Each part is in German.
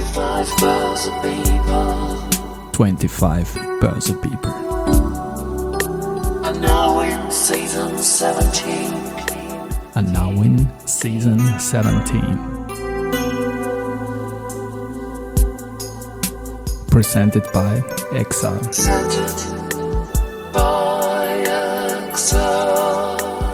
25 Börse People. And now in season 17. And now in season 17. Presented by EXA. Presented by EXA.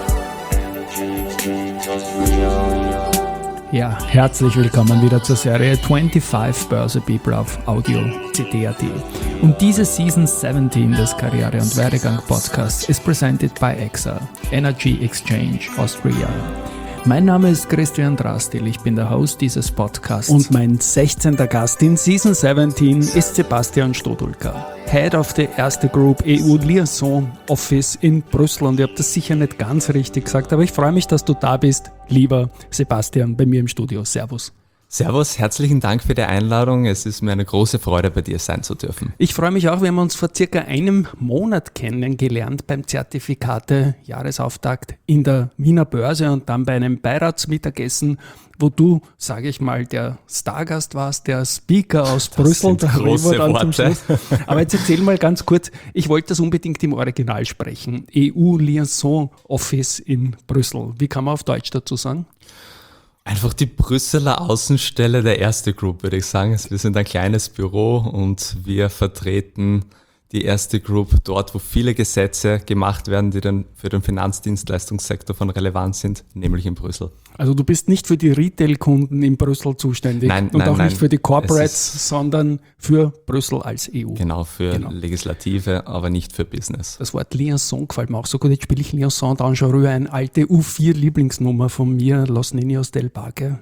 Ja, herzlich willkommen wieder zur Serie 25 Börse People auf Audio CD.at. Und diese Season 17 des Karriere- und Werdegang-Podcasts ist presented by EXA, Energy Exchange Austria. Mein Name ist Christian Drastil, ich bin der Host dieses Podcasts. Und mein 16. Gast in Season 17 ist Sebastian Stodulka, Head of the Erste Group EU Liaison Office in Brüssel. Und ich habe das sicher nicht ganz richtig gesagt, aber ich freue mich, dass du da bist, lieber Sebastian, bei mir im Studio. Servus. Servus, herzlichen Dank für die Einladung. Es ist mir eine große Freude, bei dir sein zu dürfen. Ich freue mich auch, wir haben uns vor circa einem Monat kennengelernt beim Zertifikate-Jahresauftakt in der Wiener Börse und dann bei einem Beiratsmittagessen, wo du, sage ich mal, der Stargast warst, der Speaker aus Brüssel. Das sind große Worte. Aber jetzt erzähl mal ganz kurz, ich wollte das unbedingt im Original sprechen. EU Liaison Office in Brüssel. Wie kann man auf Deutsch dazu sagen? Einfach die Brüsseler Außenstelle der Erste Group, würde ich sagen. Wir sind ein kleines Büro und wir vertreten die Erste Group dort, wo viele Gesetze gemacht werden, die dann für den Finanzdienstleistungssektor von Relevanz sind, nämlich in Brüssel. Also du bist nicht für die Retail-Kunden in Brüssel zuständig und auch nicht für die Corporates, sondern für Brüssel als EU. Genau, für Legislative, aber nicht für Business. Das Wort Liaison gefällt mir auch so gut. Jetzt spiele ich Liaison d'Anjou, eine alte U4-Lieblingsnummer von mir, Los Niños del Parque.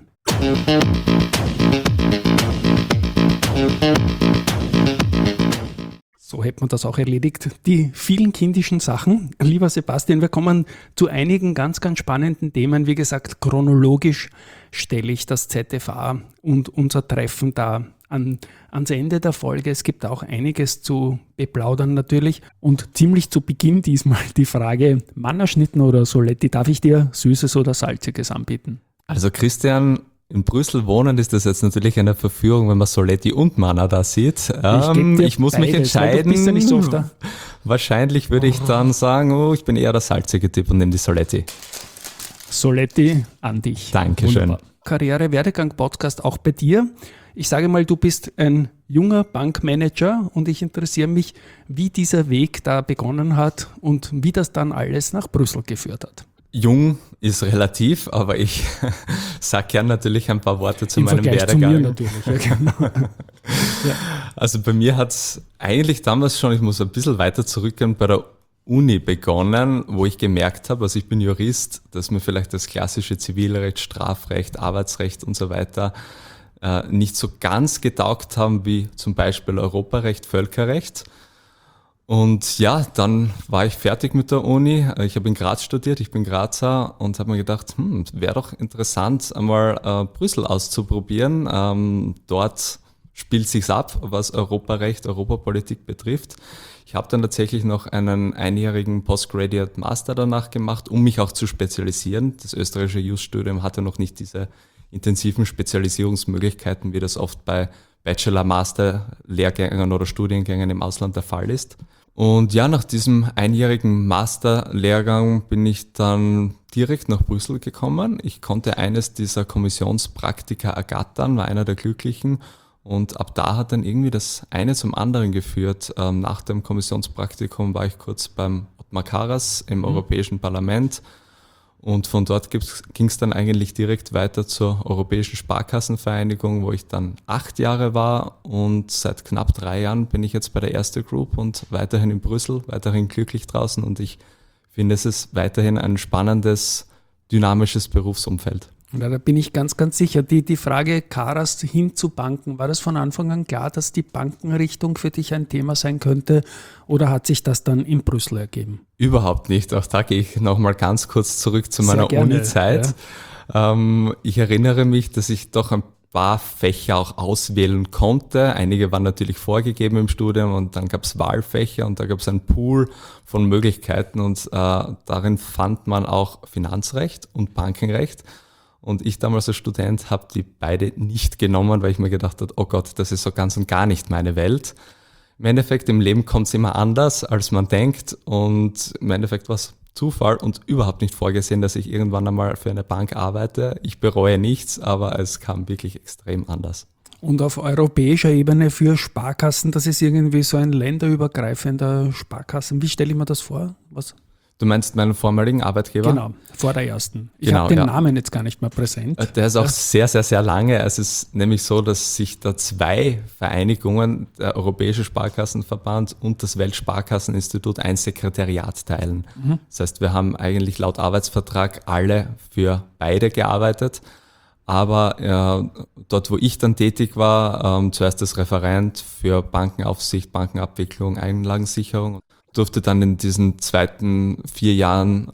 So hätte man das auch erledigt. Die vielen kindischen Sachen. Lieber Sebastian, wir kommen zu einigen ganz, ganz spannenden Themen. Wie gesagt, chronologisch stelle ich das ZFA und unser Treffen da ans Ende der Folge. Es gibt auch einiges zu beplaudern natürlich. Und ziemlich zu Beginn diesmal die Frage, Mannerschnitten oder Soletti, darf ich dir Süßes oder Salziges anbieten? Also Christian, in Brüssel wohnen ist das jetzt natürlich eine Verführung, wenn man Soletti und Manna da sieht. Ich muss mich entscheiden. Du bist ja nicht so oft da. Wahrscheinlich würde ich dann sagen, ich bin eher der salzige Typ und nehme die Soletti. Soletti an dich. Dankeschön. Karriere-Werdegang-Podcast auch bei dir. Ich sage mal, du bist ein junger Bankmanager und ich interessiere mich, wie dieser Weg da begonnen hat und wie das dann alles nach Brüssel geführt hat. Jung ist relativ, aber ich sage gern natürlich ein paar Worte zu meinem Vergleich Werdegang. Zu mir natürlich, ja, genau. Ja. Also bei mir hat es eigentlich damals schon, ich muss ein bisschen weiter zurückgehen, bei der Uni begonnen, wo ich gemerkt habe, also ich bin Jurist, dass mir vielleicht das klassische Zivilrecht, Strafrecht, Arbeitsrecht und so weiter nicht so ganz getaugt haben wie zum Beispiel Europarecht, Völkerrecht. Und ja, dann war ich fertig mit der Uni. Ich habe in Graz studiert, ich bin Grazer und habe mir gedacht, wäre doch interessant, einmal Brüssel auszuprobieren. Dort spielt sich's ab, was Europarecht, Europapolitik betrifft. Ich habe dann tatsächlich noch einen einjährigen Postgraduate Master danach gemacht, um mich auch zu spezialisieren. Das österreichische Jus-Studium hatte noch nicht diese intensiven Spezialisierungsmöglichkeiten, wie das oft bei Bachelor-Master-Lehrgängen oder Studiengängen im Ausland der Fall ist. Und ja, nach diesem einjährigen Masterlehrgang bin ich dann direkt nach Brüssel gekommen. Ich konnte eines dieser Kommissionspraktika ergattern, war einer der Glücklichen. Und ab da hat dann irgendwie das eine zum anderen geführt. Nach dem Kommissionspraktikum war ich kurz beim Ottmar Karas im Europäischen Parlament. Und von dort ging es dann eigentlich direkt weiter zur Europäischen Sparkassenvereinigung, wo ich dann 8 Jahre war. Und seit knapp 3 Jahren bin ich jetzt bei der Erste Group und weiterhin in Brüssel, weiterhin glücklich draußen. Und ich finde, es ist weiterhin ein spannendes, dynamisches Berufsumfeld. Ja, da bin ich ganz, ganz sicher. Die Frage Karas hin zu Banken, war das von Anfang an klar, dass die Bankenrichtung für dich ein Thema sein könnte oder hat sich das dann in Brüssel ergeben? Überhaupt nicht. Auch da gehe ich nochmal ganz kurz zurück zu meiner Uni-Zeit. Ja. Ich erinnere mich, dass ich doch ein paar Fächer auch auswählen konnte. Einige waren natürlich vorgegeben im Studium und dann gab es Wahlfächer und da gab es einen Pool von Möglichkeiten und darin fand man auch Finanzrecht und Bankenrecht. Und ich damals als Student habe die beide nicht genommen, weil ich mir gedacht habe, oh Gott, das ist so ganz und gar nicht meine Welt. Im Endeffekt, im Leben kommt es immer anders, als man denkt. Und im Endeffekt war es Zufall und überhaupt nicht vorgesehen, dass ich irgendwann einmal für eine Bank arbeite. Ich bereue nichts, aber es kam wirklich extrem anders. Und auf europäischer Ebene für Sparkassen, das ist irgendwie so ein länderübergreifender Sparkassen. Wie stelle ich mir das vor? Was? Du meinst meinen vormaligen Arbeitgeber? Genau, vor der ersten. Ich Genau, habe den ja. Namen jetzt gar nicht mehr präsent. Der ist auch sehr, sehr, sehr lange. Es ist nämlich so, dass sich da zwei Vereinigungen, der Europäische Sparkassenverband und das Weltsparkasseninstitut, ein Sekretariat teilen. Das heißt, wir haben eigentlich laut Arbeitsvertrag alle für beide gearbeitet. Aber dort, wo ich dann tätig war, zuerst als Referent für Bankenaufsicht, Bankenabwicklung, Einlagensicherung, durfte dann in diesen zweiten 4 Jahren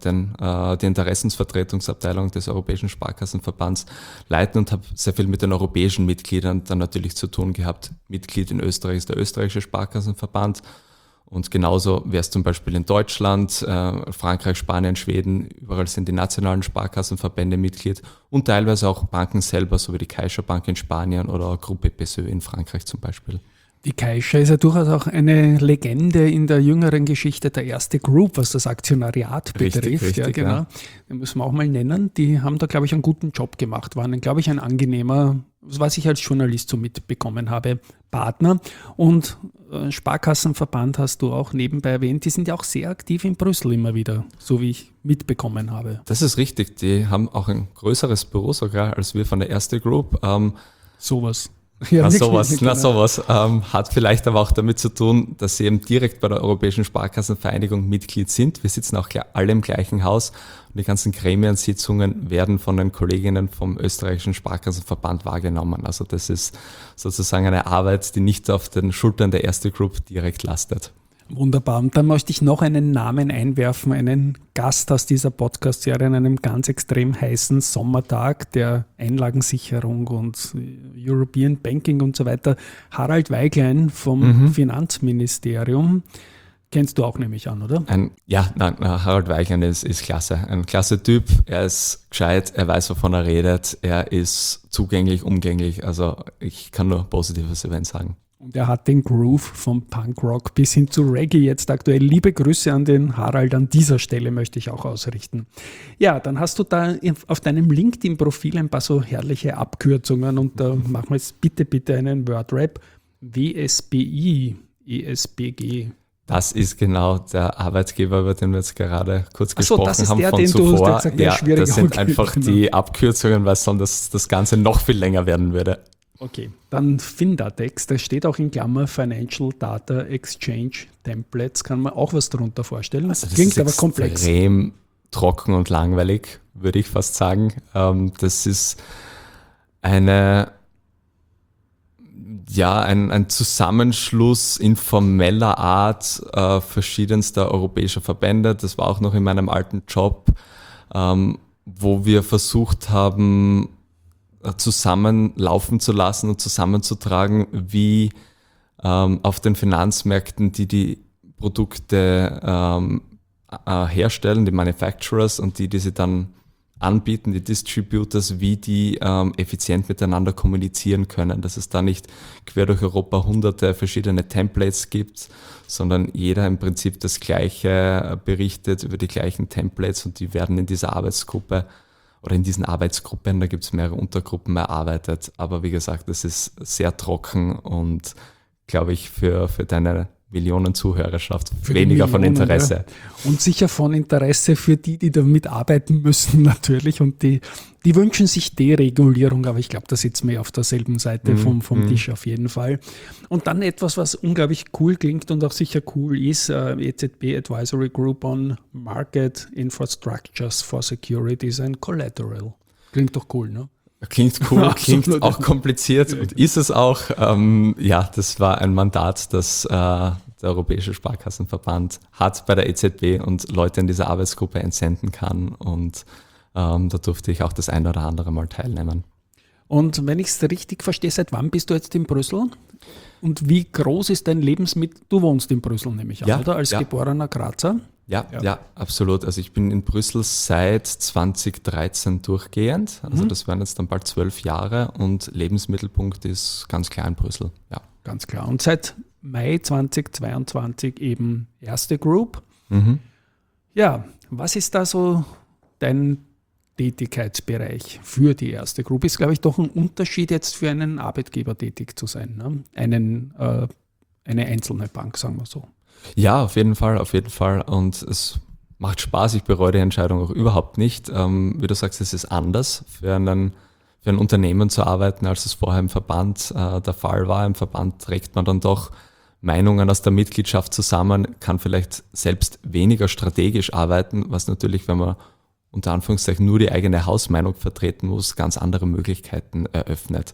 die Interessensvertretungsabteilung des Europäischen Sparkassenverbands leiten und habe sehr viel mit den europäischen Mitgliedern dann natürlich zu tun gehabt. Mitglied in Österreich ist der österreichische Sparkassenverband und genauso wäre es zum Beispiel in Deutschland, Frankreich, Spanien, Schweden, überall sind die nationalen Sparkassenverbände Mitglied und teilweise auch Banken selber, so wie die CaixaBank in Spanien oder Gruppe PSÖ in Frankreich zum Beispiel. Die Caixa ist ja durchaus auch eine Legende in der jüngeren Geschichte, der erste Group, was das Aktionariat betrifft. Richtig, ja, genau. ja. Den müssen wir auch mal nennen. Die haben da, glaube ich, einen guten Job gemacht, waren, glaube ich, ein angenehmer, was ich als Journalist so mitbekommen habe, Partner. Und Sparkassenverband hast du auch nebenbei erwähnt, die sind ja auch sehr aktiv in Brüssel immer wieder, so wie ich mitbekommen habe. Das ist richtig, die haben auch ein größeres Büro sogar als wir von der erste Group. Sowas. Ja, sowas hat vielleicht aber auch damit zu tun, dass sie eben direkt bei der Europäischen Sparkassenvereinigung Mitglied sind. Wir sitzen auch alle im gleichen Haus und die ganzen Gremiensitzungen werden von den Kolleginnen vom österreichischen Sparkassenverband wahrgenommen. Also das ist sozusagen eine Arbeit, die nicht auf den Schultern der erste Group direkt lastet. Wunderbar. Und dann möchte ich noch einen Namen einwerfen, einen Gast aus dieser Podcast-Serie an einem ganz extrem heißen Sommertag der Einlagensicherung und European Banking und so weiter. Harald Weiglein vom Finanzministerium. Kennst du auch, nehme ich an, oder? Harald Weiglein ist klasse. Ein klasse Typ. Er ist gescheit, er weiß, wovon er redet. Er ist zugänglich, umgänglich. Also ich kann nur Positives über ihn sagen. Und er hat den Groove vom Punkrock bis hin zu Reggae jetzt aktuell. Liebe Grüße an den Harald an dieser Stelle möchte ich auch ausrichten. Ja, dann hast du da auf deinem LinkedIn-Profil ein paar so herrliche Abkürzungen und da machen wir jetzt bitte einen Wordrap. WSBI, ESBG. Das ist genau der Arbeitgeber, über den wir jetzt gerade kurz gesprochen das ist haben der, von den zuvor. Du hast gesagt, ja, schwierig. das sind einfach die Abkürzungen, weil sonst das Ganze noch viel länger werden würde. Okay, dann Findatex, da steht auch in Klammer Financial Data Exchange Templates, kann man auch was darunter vorstellen. Also das klingt ist aber komplex. Extrem trocken und langweilig, würde ich fast sagen. Das ist ein Zusammenschluss informeller Art verschiedenster europäischer Verbände. Das war auch noch in meinem alten Job, wo wir versucht haben, zusammenlaufen zu lassen und zusammenzutragen, wie auf den Finanzmärkten die Produkte herstellen, die Manufacturers und die sie dann anbieten, die Distributors, wie die effizient miteinander kommunizieren können, dass es da nicht quer durch Europa hunderte verschiedene Templates gibt, sondern jeder im Prinzip das Gleiche berichtet über die gleichen Templates und die werden in dieser Arbeitsgruppe oder in diesen Arbeitsgruppen, da gibt es mehrere Untergruppen, erarbeitet. Aber wie gesagt, das ist sehr trocken und, glaube ich, für deine Millionen Zuhörerschaft weniger von Interesse. Ja. Und sicher von Interesse für die damit arbeiten müssen natürlich. Und die wünschen sich Deregulierung, aber ich glaube, da sitzen wir auf derselben Seite vom Tisch auf jeden Fall. Und dann etwas, was unglaublich cool klingt und auch sicher cool ist, EZB Advisory Group on Market Infrastructures for Securities and Collateral. Klingt doch cool, ne? Klingt cool, klingt auch kompliziert und ist es auch. Das war ein Mandat, das der Europäische Sparkassenverband hat bei der EZB und Leute in dieser Arbeitsgruppe entsenden kann. Und da durfte ich auch das ein oder andere Mal teilnehmen. Und wenn ich es richtig verstehe, seit wann bist du jetzt in Brüssel? Und wie groß ist dein Du wohnst in Brüssel, nehme ich an, oder? Als geborener Grazer? Ja, absolut. Also ich bin in Brüssel seit 2013 durchgehend. Also das wären jetzt dann bald 12 Jahre und Lebensmittelpunkt ist ganz klar in Brüssel. Ja. Ganz klar. Und seit Mai 2022 eben Erste Group. Ja, was ist da so dein Tätigkeitsbereich für die Erste Group? Ist, glaube ich, doch ein Unterschied jetzt für einen Arbeitgeber tätig zu sein, ne? Eine einzelne Bank, sagen wir so. Ja, auf jeden Fall. Und es macht Spaß. Ich bereue die Entscheidung auch überhaupt nicht. Wie du sagst, es ist anders für ein Unternehmen zu arbeiten, als es vorher im Verband der Fall war. Im Verband trägt man dann doch Meinungen aus der Mitgliedschaft zusammen, kann vielleicht selbst weniger strategisch arbeiten, was natürlich, wenn man unter Anführungszeichen nur die eigene Hausmeinung vertreten muss, ganz andere Möglichkeiten eröffnet.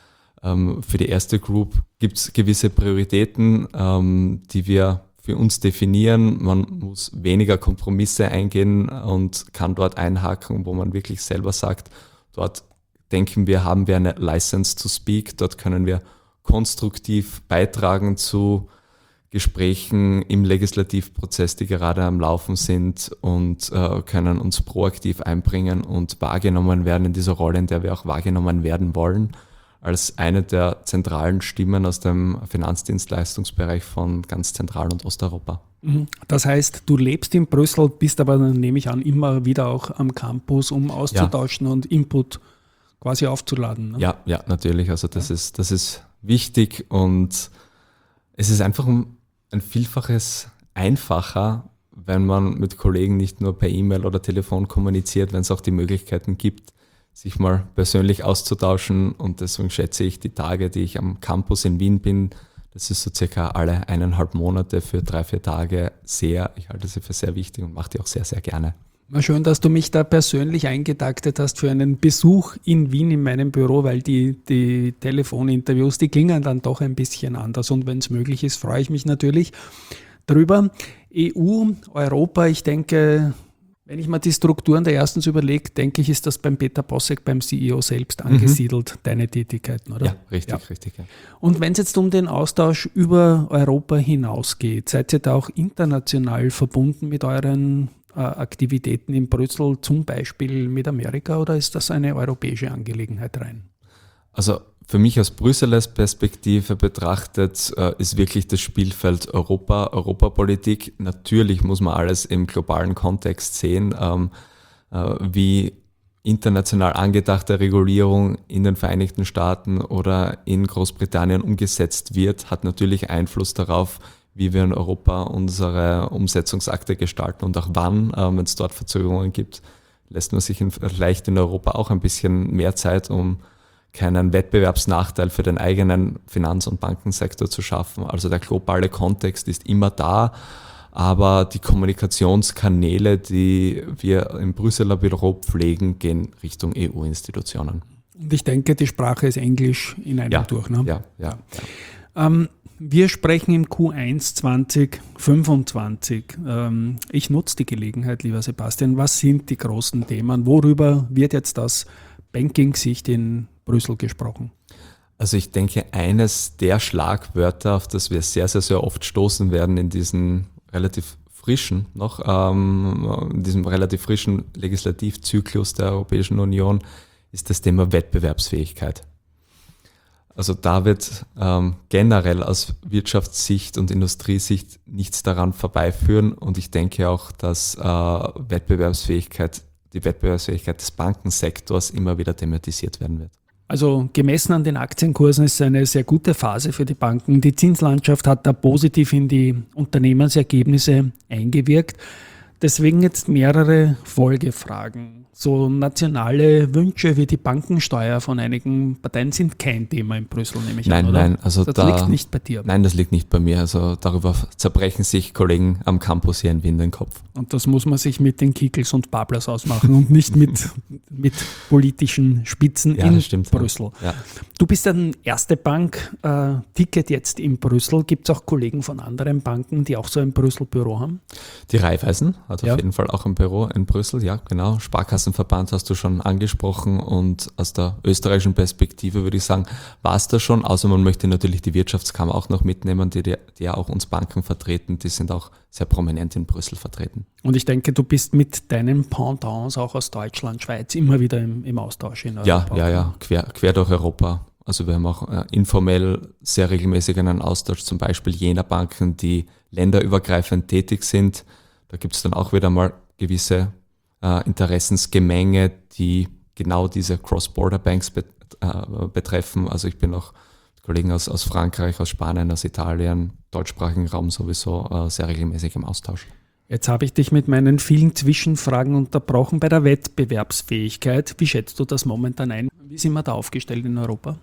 Für die Erste Group gibt es gewisse Prioritäten, die wir für uns definieren. Man muss weniger Kompromisse eingehen und kann dort einhaken, wo man wirklich selber sagt, dort denken wir, haben wir eine License to Speak, dort können wir konstruktiv beitragen zu Gesprächen im Legislativprozess, die gerade am Laufen sind und können uns proaktiv einbringen und wahrgenommen werden in dieser Rolle, in der wir auch wahrgenommen werden wollen, als eine der zentralen Stimmen aus dem Finanzdienstleistungsbereich von ganz Zentral- und Osteuropa. Das heißt, du lebst in Brüssel, bist aber, nehme ich an, immer wieder auch am Campus, um auszutauschen und Input quasi aufzuladen. Ne? Ja, natürlich. Also das ist wichtig und es ist einfach ein Vielfaches einfacher, wenn man mit Kollegen nicht nur per E-Mail oder Telefon kommuniziert, wenn es auch die Möglichkeiten gibt, sich mal persönlich auszutauschen, und deswegen schätze ich die Tage, die ich am Campus in Wien bin, das ist so circa alle 1,5 Monate für 3-4 Tage sehr. Ich halte sie für sehr wichtig und mache die auch sehr, sehr gerne. War schön, dass du mich da persönlich eingetaktet hast für einen Besuch in Wien in meinem Büro, weil die Telefoninterviews, die klingen dann doch ein bisschen anders, und wenn es möglich ist, freue ich mich natürlich drüber. EU, Europa, ich denke, wenn ich mir die Strukturen der Erstens überlege, denke ich, ist das beim Peter Bossek, beim CEO selbst angesiedelt, deine Tätigkeiten, oder? Ja, richtig. Ja. Und wenn es jetzt um den Austausch über Europa hinausgeht, seid ihr da auch international verbunden mit euren Aktivitäten in Brüssel, zum Beispiel mit Amerika, oder ist das eine europäische Angelegenheit rein? Also für mich aus Brüsseler Perspektive betrachtet ist wirklich das Spielfeld Europapolitik. Natürlich muss man alles im globalen Kontext sehen, wie international angedachte Regulierung in den Vereinigten Staaten oder in Großbritannien umgesetzt wird, hat natürlich Einfluss darauf, wie wir in Europa unsere Umsetzungsakte gestalten und auch wann, wenn es dort Verzögerungen gibt, lässt man sich vielleicht in Europa auch ein bisschen mehr Zeit, um keinen Wettbewerbsnachteil für den eigenen Finanz- und Bankensektor zu schaffen. Also der globale Kontext ist immer da, aber die Kommunikationskanäle, die wir im Brüsseler Büro pflegen, gehen Richtung EU-Institutionen. Und ich denke, die Sprache ist Englisch in einem durch. Ne? Ja. Wir sprechen im Q1 2025. Ich nutze die Gelegenheit, lieber Sebastian. Was sind die großen Themen? Worüber wird jetzt aus Banking-Sicht in Brüssel gesprochen? Also ich denke, eines der Schlagwörter, auf das wir sehr, sehr, sehr oft stoßen werden in diesem relativ frischen Legislativzyklus der Europäischen Union, ist das Thema Wettbewerbsfähigkeit. Also da wird generell aus Wirtschaftssicht und Industriesicht nichts daran vorbeiführen, und ich denke auch, dass die Wettbewerbsfähigkeit des Bankensektors immer wieder thematisiert werden wird. Also gemessen an den Aktienkursen ist es eine sehr gute Phase für die Banken. Die Zinslandschaft hat da positiv in die Unternehmensergebnisse eingewirkt. Deswegen jetzt mehrere Folgefragen. So nationale Wünsche wie die Bankensteuer von einigen Parteien sind kein Thema in Brüssel, nehme ich an, oder? Nein, also das liegt nicht bei dir. Nein, das liegt nicht bei mir. Also darüber zerbrechen sich Kollegen am Campus hier in Wien den Kopf. Und das muss man sich mit den Kickels und Bablers ausmachen und nicht mit politischen Spitzen in Brüssel. Ja. Du bist ein Erste Bank, Ticket jetzt in Brüssel. Gibt es auch Kollegen von anderen Banken, die auch so ein Brüssel-Büro haben? Die Raiffeisen hat auf jeden Fall auch ein Büro in Brüssel, ja genau. Sparkasse Sparkassenverband hast du schon angesprochen und aus der österreichischen Perspektive würde ich sagen, war es das schon, außer man möchte natürlich die Wirtschaftskammer auch noch mitnehmen, die ja auch uns Banken vertreten, die sind auch sehr prominent in Brüssel vertreten. Und ich denke, du bist mit deinen Pendants auch aus Deutschland, Schweiz immer wieder im Austausch in Europa. Ja, quer durch Europa. Also wir haben auch informell sehr regelmäßig einen Austausch, zum Beispiel jener Banken, die länderübergreifend tätig sind. Da gibt es dann auch wieder mal gewisse Interessensgemenge, die genau diese Cross-Border-Banks betreffen. Also ich bin auch mit Kollegen aus Frankreich, aus Spanien, aus Italien, deutschsprachigen Raum sowieso sehr regelmäßig im Austausch. Jetzt habe ich dich mit meinen vielen Zwischenfragen unterbrochen bei der Wettbewerbsfähigkeit. Wie schätzt du das momentan ein? Wie sind wir da aufgestellt in Europa?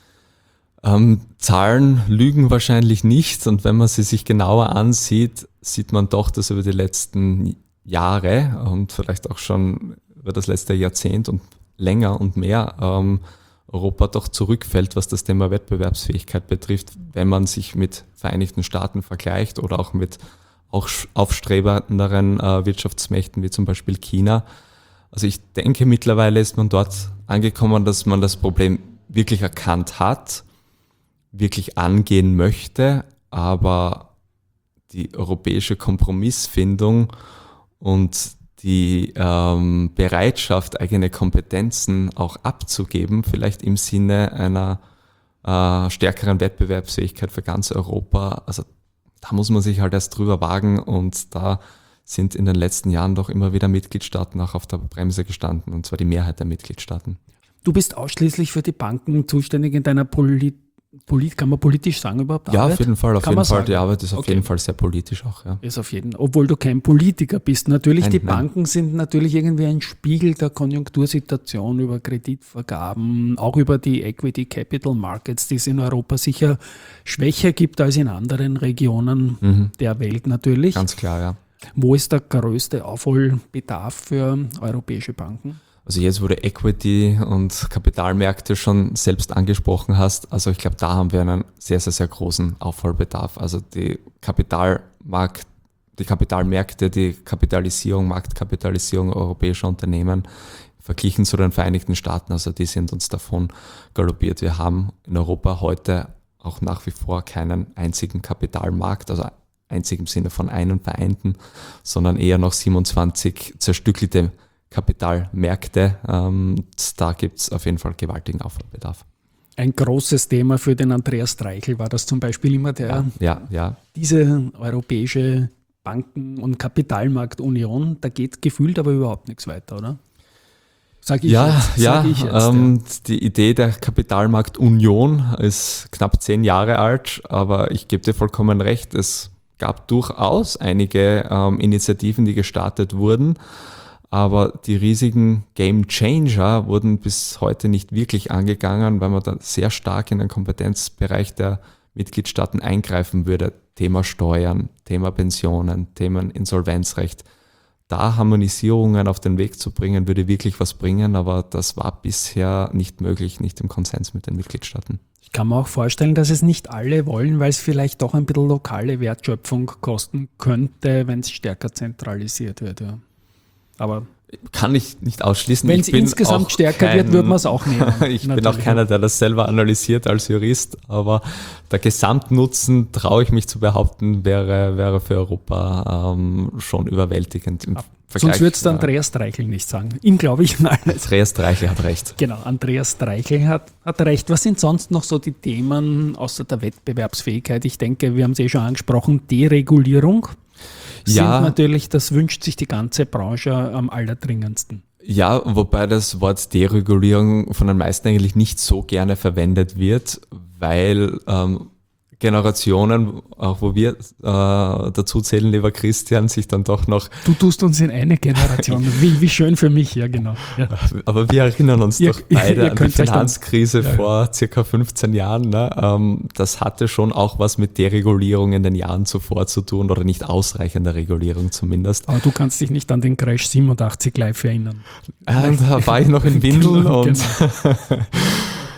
Zahlen lügen wahrscheinlich nicht und wenn man sie sich genauer ansieht, sieht man doch, dass über die letzten Jahre und vielleicht auch schon über das letzte Jahrzehnt und länger und mehr Europa doch zurückfällt, was das Thema Wettbewerbsfähigkeit betrifft, wenn man sich mit Vereinigten Staaten vergleicht oder auch mit auch aufstrebenderen Wirtschaftsmächten wie zum Beispiel China. Also ich denke, mittlerweile ist man dort angekommen, dass man das Problem wirklich erkannt hat, wirklich angehen möchte, aber die europäische Kompromissfindung und die Bereitschaft, eigene Kompetenzen auch abzugeben, vielleicht im Sinne einer stärkeren Wettbewerbsfähigkeit für ganz Europa, also da muss man sich halt erst drüber wagen und da sind in den letzten Jahren doch immer wieder Mitgliedstaaten auch auf der Bremse gestanden, und zwar die Mehrheit der Mitgliedstaaten. Du bist ausschließlich für die Banken zuständig in deiner kann man politisch sagen überhaupt? Ja, Arbeit? auf jeden Fall. Sagen? Die Arbeit ist auf Okay. jeden Fall sehr politisch auch. Ja. Ist auf jeden, obwohl du kein Politiker bist. Natürlich, Nein, die nein. Banken sind natürlich irgendwie ein Spiegel der Konjunktursituation über Kreditvergaben, auch über die Equity Capital Markets, die es in Europa sicher schwächer gibt als in anderen Regionen der Welt natürlich. Ganz klar, ja. Wo ist der größte Aufholbedarf für europäische Banken? Also jetzt, wo du Equity und Kapitalmärkte schon selbst angesprochen hast, also ich glaube, da haben wir einen sehr, sehr, sehr großen Aufholbedarf. Also die Kapitalmärkte, die Marktkapitalisierung europäischer Unternehmen verglichen zu den Vereinigten Staaten, also die sind uns davon galoppiert. Wir haben in Europa heute auch nach wie vor keinen einzigen Kapitalmarkt, also einzig im Sinne von einen vereinten, sondern eher noch 27 zerstückelte Kapitalmärkte. Da gibt es auf jeden Fall gewaltigen Aufholbedarf. Ein großes Thema für den Andreas Streichel war das zum Beispiel immer Ja. diese europäische Banken- und Kapitalmarktunion. Da geht gefühlt aber überhaupt nichts weiter, oder? Sag ich jetzt. Die Idee der Kapitalmarktunion ist knapp 10 Jahre alt, aber ich gebe dir vollkommen recht, es gab durchaus einige Initiativen, die gestartet wurden, aber die riesigen Game Changer wurden bis heute nicht wirklich angegangen, weil man da sehr stark in den Kompetenzbereich der Mitgliedstaaten eingreifen würde. Thema Steuern, Thema Pensionen, Themen Insolvenzrecht. Da Harmonisierungen auf den Weg zu bringen, würde wirklich was bringen, aber das war bisher nicht möglich, nicht im Konsens mit den Mitgliedstaaten. Ich kann mir auch vorstellen, dass es nicht alle wollen, weil es vielleicht doch ein bisschen lokale Wertschöpfung kosten könnte, wenn es stärker zentralisiert wird. Ja. Aber kann ich nicht ausschließen. wenn es insgesamt stärker wird, würde man es auch nehmen. Ich bin auch keiner, der das selber analysiert als Jurist, aber der Gesamtnutzen, traue ich mich zu behaupten, wäre für Europa schon überwältigend. Im Vergleich, sonst würdest du Andreas Streichel nicht sagen. Ihm glaube ich mal. Andreas Streichel hat recht. Genau, Andreas Streichel hat recht. Was sind sonst noch so die Themen außer der Wettbewerbsfähigkeit? Ich denke, wir haben es schon angesprochen, Deregulierung. Sind natürlich, das wünscht sich die ganze Branche am allerdringendsten. Ja, wobei das Wort Deregulierung von den meisten eigentlich nicht so gerne verwendet wird, weil Generationen, auch wo wir dazu zählen, lieber Christian, sich dann doch noch... Du tust uns in eine Generation, wie schön für mich, ja genau. Ja. Aber wir erinnern uns doch beide an die Finanzkrise dann, vor circa 15 Jahren. Ne? Das hatte schon auch was mit Deregulierung in den Jahren zuvor zu tun oder nicht ausreichender Regulierung zumindest. Aber du kannst dich nicht an den Crash 87 live erinnern. Da war ich noch in Windeln und...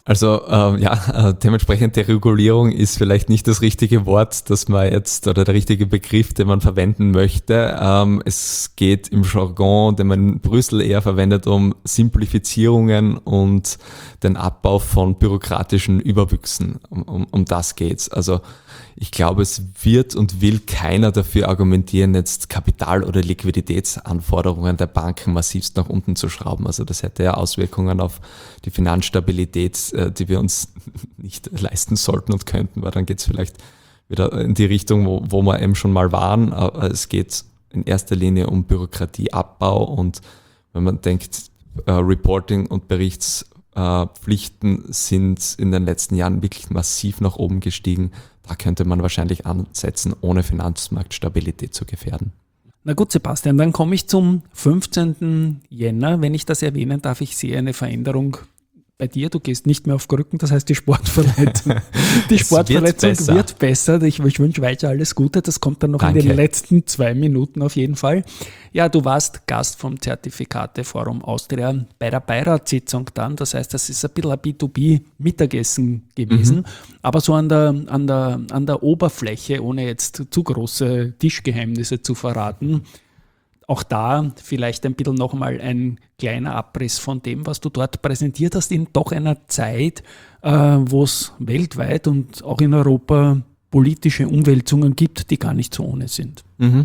Also dementsprechend Deregulierung ist vielleicht nicht das richtige Wort, das man jetzt oder der richtige Begriff, den man verwenden möchte. Es geht im Jargon, den man in Brüssel eher verwendet, um Simplifizierungen und den Abbau von bürokratischen Überbüchsen. Um das geht's. Also ich glaube, es wird und will keiner dafür argumentieren, jetzt Kapital- oder Liquiditätsanforderungen der Banken massivst nach unten zu schrauben. Also das hätte ja Auswirkungen auf die Finanzstabilität, die wir uns nicht leisten sollten und könnten, weil dann geht es vielleicht wieder in die Richtung, wo wir eben schon mal waren. Aber es geht in erster Linie um Bürokratieabbau und wenn man denkt, Reporting und Berichtspflichten sind in den letzten Jahren wirklich massiv nach oben gestiegen. Da könnte man wahrscheinlich ansetzen, ohne Finanzmarktstabilität zu gefährden. Na gut, Sebastian, dann komme ich zum 15. Jänner. Wenn ich das erwähnen darf, ich sehe eine Veränderung bei dir. Du gehst nicht mehr auf Krücken, das heißt, die Sportverletzung wird besser. Ich wünsche weiter alles Gute. Das kommt dann noch in den letzten 2 Minuten auf jeden Fall. Ja, du warst Gast vom Zertifikate-Forum Austria bei der Beiratssitzung dann. Das heißt, das ist ein bisschen ein B2B-Mittagessen gewesen. Aber so an der Oberfläche, ohne jetzt zu große Tischgeheimnisse zu verraten, auch da vielleicht ein bisschen nochmal ein kleiner Abriss von dem, was du dort präsentiert hast, in doch einer Zeit, wo es weltweit und auch in Europa politische Umwälzungen gibt, die gar nicht so ohne sind.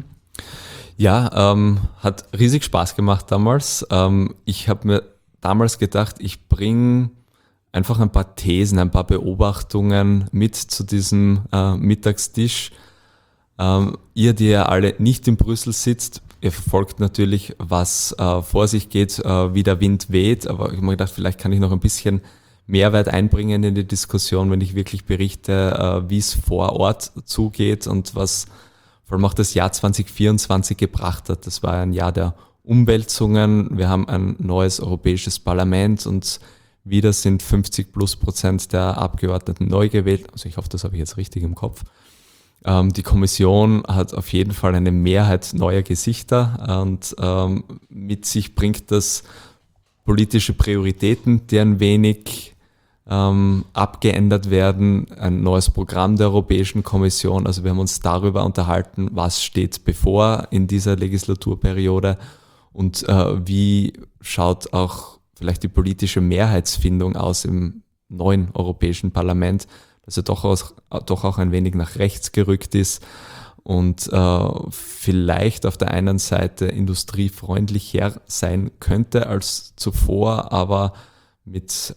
Ja, hat riesig Spaß gemacht damals. Ich habe mir damals gedacht, ich bringe einfach ein paar Thesen, ein paar Beobachtungen mit zu diesem Mittagstisch. Ihr, die ja alle nicht in Brüssel sitzt, ihr verfolgt natürlich, was vor sich geht, wie der Wind weht, aber ich habe mir gedacht, vielleicht kann ich noch ein bisschen Mehrwert einbringen in die Diskussion, wenn ich wirklich berichte, wie es vor Ort zugeht und was vor allem auch das Jahr 2024 gebracht hat. Das war ein Jahr der Umwälzungen. Wir haben ein neues Europäisches Parlament und wieder sind 50+% der Abgeordneten neu gewählt. Also ich hoffe, das habe ich jetzt richtig im Kopf. Die Kommission hat auf jeden Fall eine Mehrheit neuer Gesichter und mit sich bringt das politische Prioritäten, die ein wenig abgeändert werden, ein neues Programm der Europäischen Kommission. Also wir haben uns darüber unterhalten, was steht bevor in dieser Legislaturperiode und wie schaut auch vielleicht die politische Mehrheitsfindung aus im neuen Europäischen Parlament, dass er doch auch ein wenig nach rechts gerückt ist und vielleicht auf der einen Seite industriefreundlicher sein könnte als zuvor, aber mit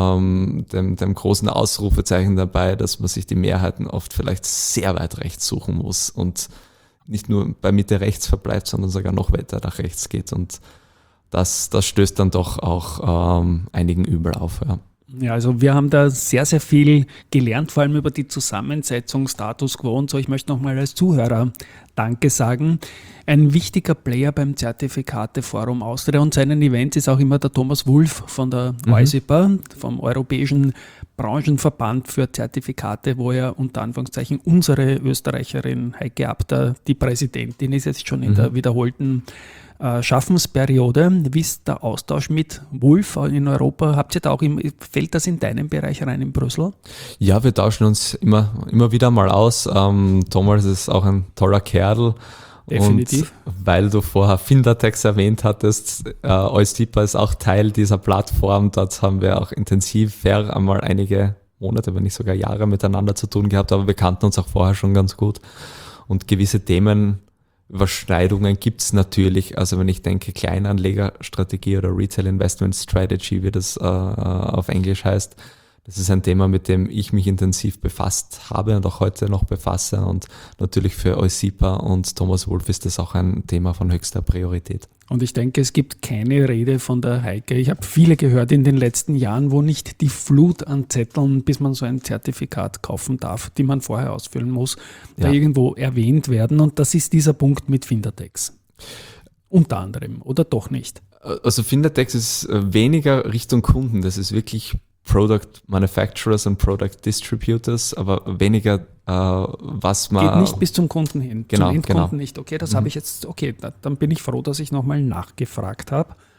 dem großen Ausrufezeichen dabei, dass man sich die Mehrheiten oft vielleicht sehr weit rechts suchen muss und nicht nur bei Mitte rechts verbleibt, sondern sogar noch weiter nach rechts geht. Und das stößt dann doch auch einigen übel auf. Ja. Ja, also wir haben da sehr, sehr viel gelernt, vor allem über die Zusammensetzung, Status Quo und so. Ich möchte nochmal als Zuhörer Danke sagen. Ein wichtiger Player beim Zertifikate-Forum Austria und seinen Events ist auch immer der Thomas Wulff von der EuSIPA, vom Europäischen Branchenverband für Zertifikate, wo ja unter Anführungszeichen unsere Österreicherin Heike Abter, die Präsidentin ist, jetzt schon in der wiederholten Schaffensperiode. Wie ist der Austausch mit Wulff in Europa? Habt ihr da auch fällt das in deinen Bereich rein in Brüssel? Ja, wir tauschen uns immer wieder mal aus. Thomas ist auch ein toller Kerl. Definitiv. Und weil du vorher Findatex erwähnt hattest, EuSIPA ist auch Teil dieser Plattform. Dort haben wir auch intensiv einmal einige Monate, wenn nicht sogar Jahre miteinander zu tun gehabt, aber wir kannten uns auch vorher schon ganz gut. Und gewisse Themenüberschneidungen gibt es natürlich. Also wenn ich denke, Kleinanlegerstrategie oder Retail Investment Strategy, wie das auf Englisch heißt, das ist ein Thema, mit dem ich mich intensiv befasst habe und auch heute noch befasse. Und natürlich für EuSIPA und Thomas Wulff ist das auch ein Thema von höchster Priorität. Und ich denke, es gibt keine Rede von der Heike. Ich habe viele gehört in den letzten Jahren, wo nicht die Flut an Zetteln, bis man so ein Zertifikat kaufen darf, die man vorher ausfüllen muss, da irgendwo erwähnt werden. Und das ist dieser Punkt mit Findatex. Unter anderem, oder doch nicht? Also Findatex ist weniger Richtung Kunden. Das ist wirklich Product Manufacturers und Product Distributors, aber weniger was man... Geht nicht bis zum Kunden hin, genau, zum Endkunden nicht. Okay, das habe ich jetzt, dann bin ich froh, dass ich nochmal nachgefragt habe.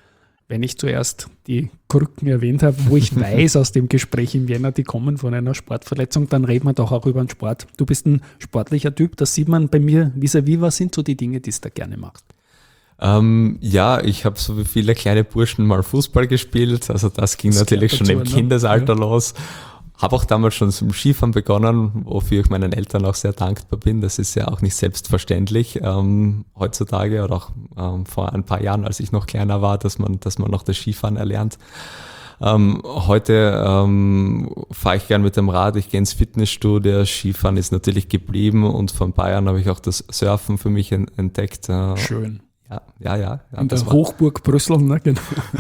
wenn ich zuerst die Krücken erwähnt habe, wo ich weiß aus dem Gespräch in Vienna, die kommen von einer Sportverletzung, dann reden wir doch auch über den Sport. Du bist ein sportlicher Typ, das sieht man bei mir vis-à-vis. Was sind so die Dinge, die du da gerne machst? Ja, ich habe so wie viele kleine Burschen mal Fußball gespielt, also das ging Das natürlich gehört schon dazu, im ne? Kindesalter los. Habe auch damals schon zum Skifahren begonnen, wofür ich meinen Eltern auch sehr dankbar bin. Das ist ja auch nicht selbstverständlich heutzutage oder auch vor ein paar Jahren, als ich noch kleiner war, dass man noch das Skifahren erlernt. Heute fahre ich gern mit dem Rad, ich gehe ins Fitnessstudio, Skifahren ist natürlich geblieben und vor ein paar Jahren habe ich auch das Surfen für mich entdeckt. Schön. Ja. In der Hochburg Brüssel, ne? Genau.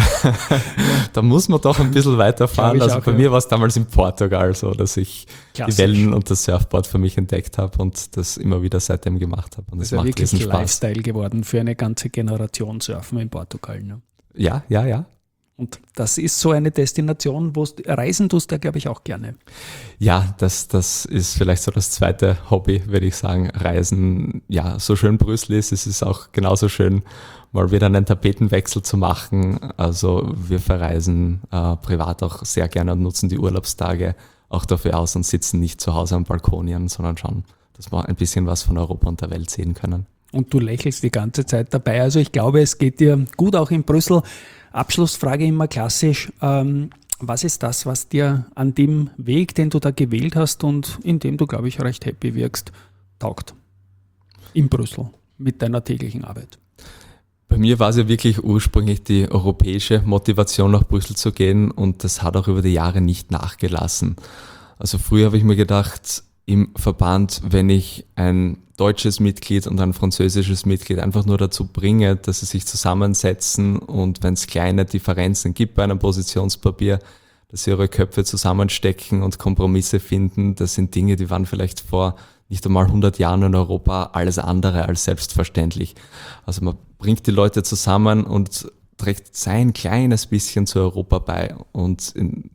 Da muss man doch ein bisschen weiterfahren. Glaube ich Also auch, bei ja. mir war es damals in Portugal so, dass ich Klassisch. die Wellen und das Surfboard für mich entdeckt habe und das immer wieder seitdem gemacht habe. Und Das es ist ja macht wirklich riesen Spaß. Lifestyle geworden für eine ganze Generation Surfen in Portugal. Ne? Ja. Und das ist so eine Destination, wo reisen tust du, glaube ich, auch gerne. Ja, das ist vielleicht so das zweite Hobby, würde ich sagen. Reisen, ja, so schön Brüssel ist, es ist auch genauso schön, mal wieder einen Tapetenwechsel zu machen. Also wir verreisen privat auch sehr gerne und nutzen die Urlaubstage auch dafür aus und sitzen nicht zu Hause am Balkonien, sondern schauen, dass wir ein bisschen was von Europa und der Welt sehen können. Und du lächelst die ganze Zeit dabei. Also ich glaube, es geht dir gut auch in Brüssel. Abschlussfrage immer klassisch. Was ist das, was dir an dem Weg, den du da gewählt hast und in dem du, glaube ich, recht happy wirkst, taugt? In Brüssel mit deiner täglichen Arbeit. Bei mir war es ja wirklich ursprünglich die europäische Motivation, nach Brüssel zu gehen und das hat auch über die Jahre nicht nachgelassen. Also früher habe ich mir gedacht, im Verband, wenn ich ein deutsches Mitglied und ein französisches Mitglied einfach nur dazu bringe, dass sie sich zusammensetzen und wenn es kleine Differenzen gibt bei einem Positionspapier, dass sie ihre Köpfe zusammenstecken und Kompromisse finden, das sind Dinge, die waren vielleicht vor nicht einmal 100 Jahren in Europa alles andere als selbstverständlich. Also man bringt die Leute zusammen und trägt sein kleines bisschen zu Europa bei und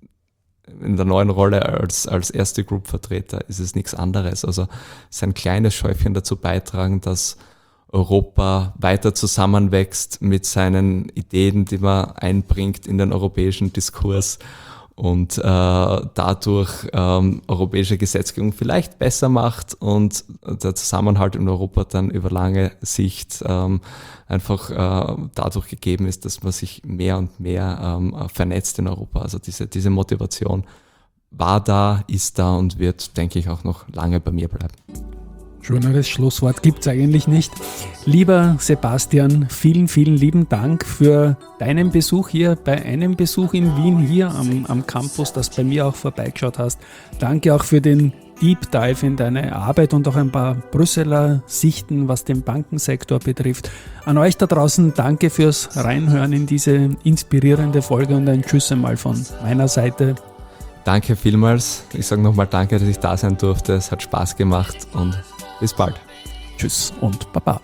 in der neuen Rolle als erste Group-Vertreter ist es nichts anderes. Also sein kleines Schäufchen dazu beitragen, dass Europa weiter zusammenwächst mit seinen Ideen, die man einbringt in den europäischen Diskurs und dadurch europäische Gesetzgebung vielleicht besser macht und der Zusammenhalt in Europa dann über lange Sicht einfach dadurch gegeben ist, dass man sich mehr und mehr vernetzt in Europa. Also diese Motivation war da, ist da und wird, denke ich, auch noch lange bei mir bleiben. Schöneres Schlusswort gibt es eigentlich nicht. Lieber Sebastian, vielen, vielen lieben Dank für deinen Besuch hier, bei einem Besuch in Wien hier am Campus, dass bei mir auch vorbeigeschaut hast. Danke auch für den Deep Dive in deine Arbeit und auch ein paar Brüsseler Sichten, was den Bankensektor betrifft. An euch da draußen danke fürs Reinhören in diese inspirierende Folge und ein Tschüss einmal von meiner Seite. Danke vielmals. Ich sage nochmal danke, dass ich da sein durfte. Es hat Spaß gemacht und bis bald. Tschüss und Baba.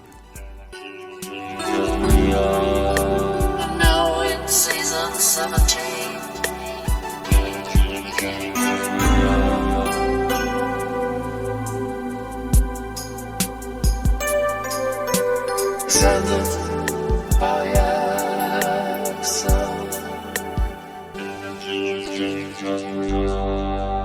Now in season 17. Presented by AXA.